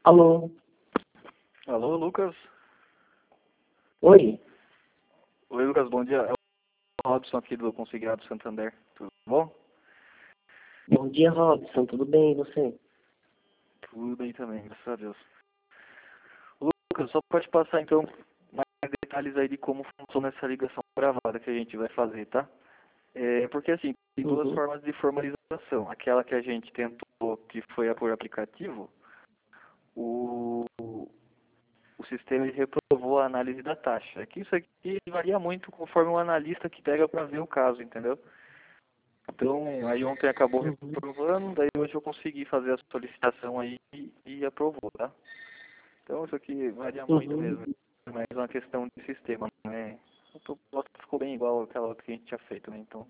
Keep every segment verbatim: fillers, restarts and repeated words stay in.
Alô? Alô, Lucas? Oi? Oi, Lucas, bom dia. É o Robson aqui do Consignado Santander. Tudo bom? Bom dia, Robson. Tudo bem, e você? Tudo bem também, graças a Deus. Lucas, só pode passar então mais detalhes aí de como funciona essa ligação gravada que a gente vai fazer, tá? É, porque assim, tem duas Uhum. formas de formalização. Aquela que a gente tentou, que foi por aplicativo, o, o sistema ele reprovou a análise da taxa. É que isso aqui varia muito conforme o analista que pega para ver o caso, entendeu? Então, aí ontem acabou Uhum. reprovando, daí hoje eu consegui fazer a solicitação aí e, e aprovou, tá? Então, isso aqui varia muito Uhum. mesmo, é mais uma questão de sistema, né? O propósito ficou bem igual àquela outra que a gente tinha feito, né? Então,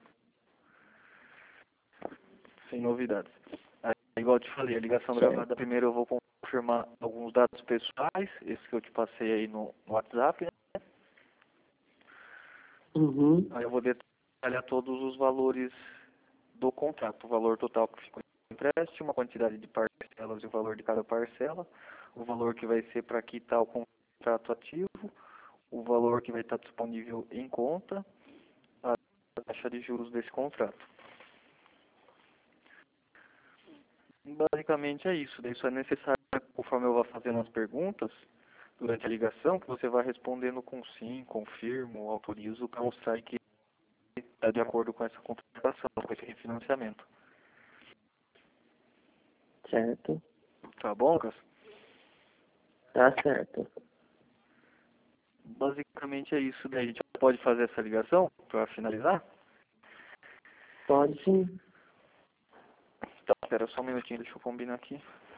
sem novidades. Aí, igual eu te falei, a ligação Certo. gravada, primeiro eu vou confirmar alguns dados pessoais, esses que eu te passei aí no, no WhatsApp, né? Uhum. Aí eu vou detalhar todos os valores do contrato, o valor total que ficou em empréstimo, a quantidade de parcelas e o valor de cada parcela, o valor que vai ser para quitar o contrato ativo, o valor que vai estar disponível em conta, a taxa de juros desse contrato. Basicamente é isso. Daí só é necessário, conforme eu vou fazendo as perguntas durante a ligação, que você vai respondendo com sim, confirmo, autorizo, para mostrar que está de acordo com essa contratação, com esse refinanciamento. Certo. Tá bom, Lucas? Tá certo. Basicamente é isso. Daí a gente pode fazer essa ligação para finalizar? Pode sim. Tá, espera só um minutinho, deixa eu combinar aqui.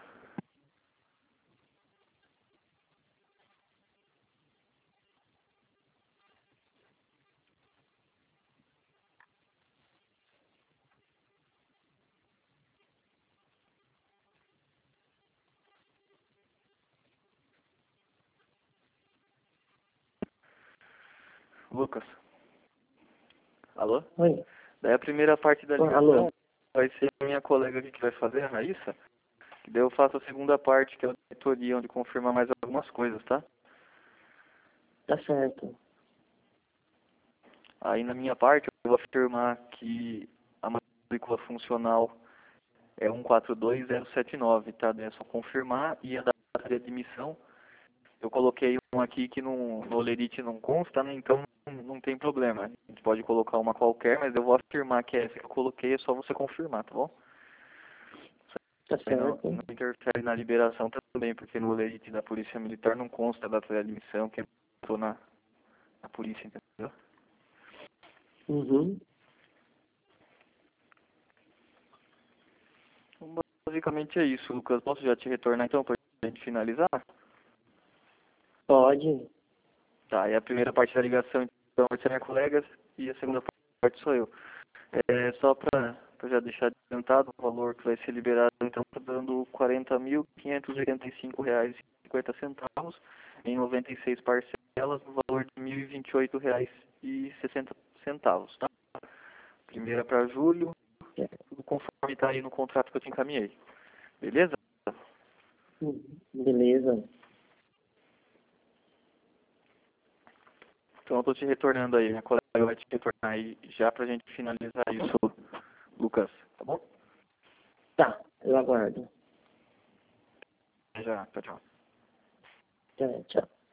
Lucas, alô? Oi. Daí a primeira parte da Oh, alô? ligação vai ser a minha colega aqui que vai fazer, a Raíssa. Que daí eu faço a segunda parte, que é a auditoria, onde confirma mais algumas coisas, tá? Tá certo. Aí na minha parte eu vou afirmar que a matrícula funcional é um quatro dois zero sete nove, tá? Daí é só confirmar, e a data de admissão eu coloquei um aqui que no, no Olerite não consta, né? Então não, não tem problema. A gente pode colocar uma qualquer, mas eu vou afirmar que é essa que eu coloquei, é só você confirmar, tá bom? Tá Isso aí não, certo. não interfere na liberação também, porque no Olerite da Polícia Militar não consta a data de admissão, que eu tô na, na polícia, entendeu? Uhum. Então, basicamente é isso, Lucas. Posso já te retornar então pra gente finalizar? Pode. Tá, e a primeira parte da ligação então vai ser minha colega e a segunda parte sou eu. É, só para já deixar adiantado, o valor que vai ser liberado então está dando quarenta mil quinhentos e oitenta e cinco reais e cinquenta centavos em noventa e seis parcelas no valor de mil e vinte e oito reais e sessenta centavos, tá? Primeira para julho, tudo conforme está aí no contrato que eu te encaminhei. Beleza? Uhum. Beleza. Então eu estou te retornando aí, minha colega vai te retornar aí já para a gente finalizar isso, Lucas, tá bom? Tá, eu aguardo. Já, tchau, tchau. Tchau, tchau.